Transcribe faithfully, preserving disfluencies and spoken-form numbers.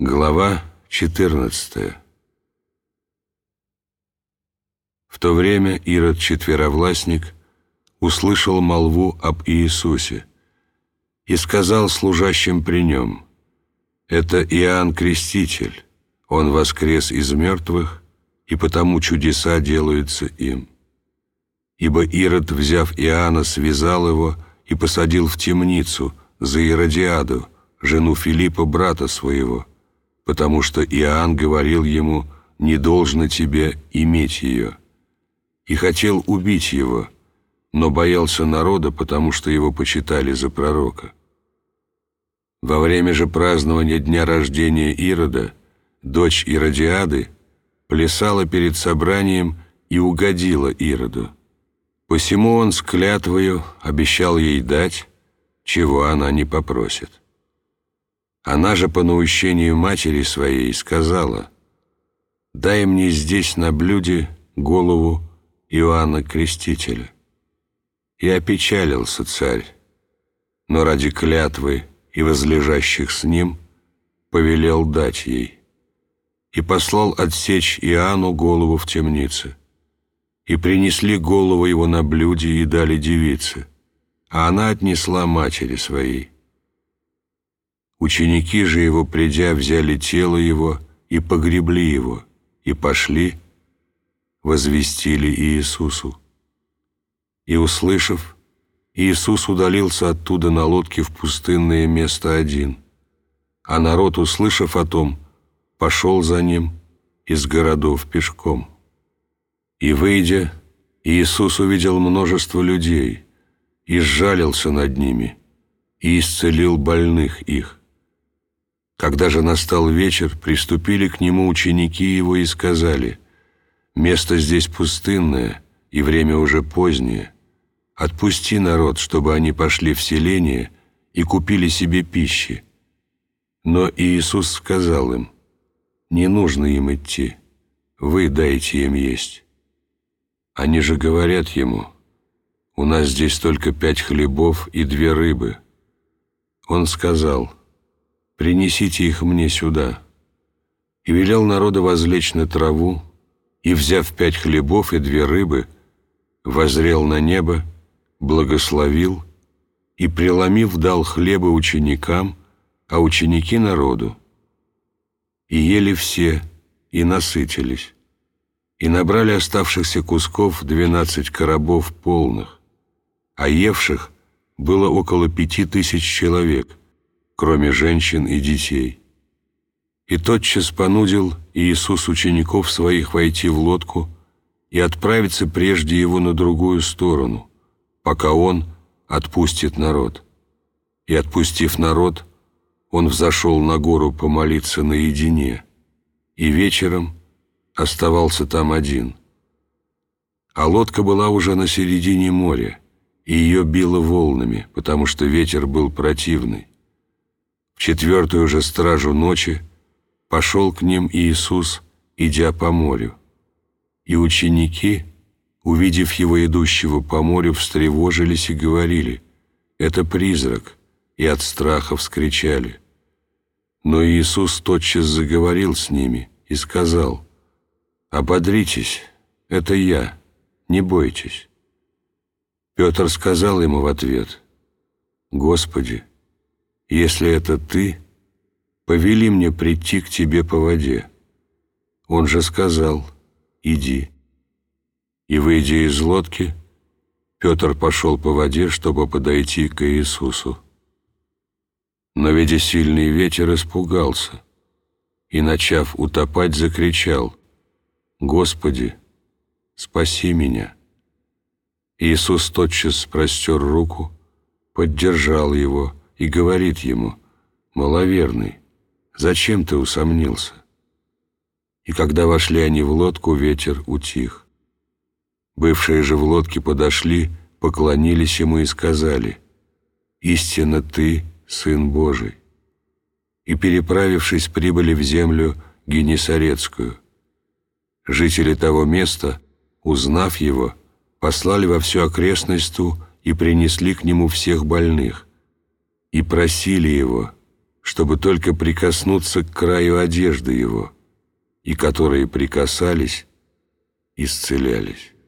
Глава четырнадцатая. В то время Ирод Четверовластник услышал молву об Иисусе и сказал служащим при нем: «Это Иоанн Креститель, он воскрес из мертвых, и потому чудеса делаются им». Ибо Ирод, взяв Иоанна, связал его и посадил в темницу за Иродиаду, жену Филиппа, брата своего, потому что Иоанн говорил ему: «Не должно тебе иметь ее», и хотел убить его, но боялся народа, потому что его почитали за пророка. Во время же празднования дня рождения Ирода дочь Иродиады плясала перед собранием и угодила Ироду. Посему он с клятвою обещал ей дать, чего она не попросит. Она же по наущению матери своей сказала: «Дай мне здесь на блюде голову Иоанна Крестителя». И опечалился царь, но ради клятвы и возлежащих с ним повелел дать ей, и послал отсечь Иоанну голову в темнице. И принесли голову его на блюде и дали девице, а она отнесла матери своей. Ученики же его, придя, взяли тело его и погребли его, и пошли, возвестили Иисусу. И, услышав, Иисус удалился оттуда на лодке в пустынное место один, а народ, услышав о том, пошел за ним из городов пешком. И, выйдя, Иисус увидел множество людей и сжалился над ними, и исцелил больных их. Когда же настал вечер, приступили к нему ученики его и сказали: «Место здесь пустынное, и время уже позднее. Отпусти народ, чтобы они пошли в селение и купили себе пищи». Но Иисус сказал им: «Не нужно им идти, вы дайте им есть». Они же говорят ему: «У нас здесь только пять хлебов и две рыбы». Он сказал: «Принесите их мне сюда». И велел народу возлечь на траву, и, взяв пять хлебов и две рыбы, воззрел на небо, благословил и, преломив, дал хлеба ученикам, а ученики народу. И ели все, и насытились, и набрали оставшихся кусков двенадцать коробов полных, а евших было около пяти тысяч человек, кроме женщин и детей. И тотчас понудил Иисус учеников своих войти в лодку и отправиться прежде его на другую сторону, пока он отпустит народ. И, отпустив народ, он взошел на гору помолиться наедине, и вечером оставался там один. А лодка была уже на середине моря, и ее било волнами, потому что ветер был противный. В четвертую же стражу ночи пошел к ним Иисус, идя по морю. И ученики, увидев его идущего по морю, встревожились и говорили: «Это призрак», и от страха вскричали. Но Иисус тотчас заговорил с ними и сказал: «Ободритесь, это я, не бойтесь». Петр сказал ему в ответ: «Господи, если это Ты, повели мне прийти к Тебе по воде». Он же сказал: «Иди». И, выйдя из лодки, Петр пошел по воде, чтобы подойти к Иисусу. Но, видя сильный ветер, испугался и, начав утопать, закричал: «Господи, спаси меня». Иисус тотчас простер руку, поддержал его и говорит ему: «Маловерный, зачем ты усомнился?» И когда вошли они в лодку, ветер утих. Бывшие же в лодке подошли, поклонились ему и сказали: «Истинно ты Сын Божий». И, переправившись, прибыли в землю Генесарецкую. Жители того места, узнав его, послали во всю окрестность ту и принесли к нему всех больных, и просили его: чтобы только прикоснуться к краю одежды его, и которые прикасались, исцелялись.